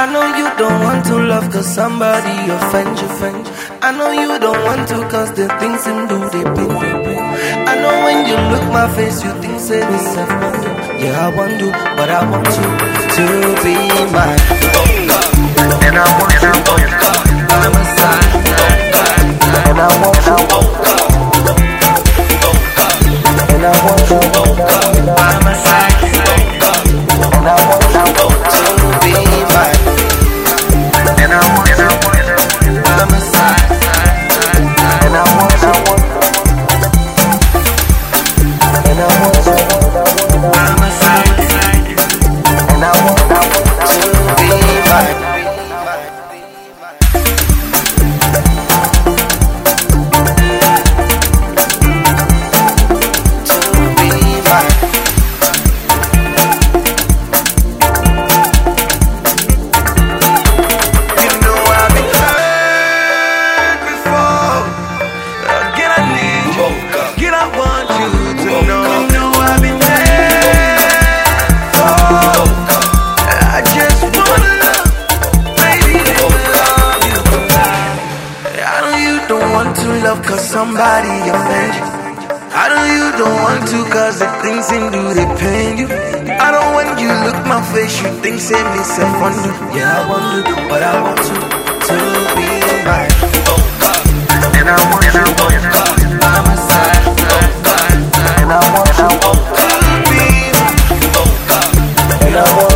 I know you don't want to love cause somebody offend you. I know you don't want to cause the things him do they pain. I know when you look my face you think say this self wonder. Yeah, I want to, but I want you to be mine. And I want you by my side. And I want you. And I want you by my side. And I want you to be mine. And I want you by my side. And I want you. And I want you by my side. And I want you to be mine. Cause somebody offend you. I know you don't want to cause the things him do they pain you. I don't when you look my face you think say me self wonder. Yeah, I want to, but I want you to be mine. And I want you by my side. And I want you to be mine. And I want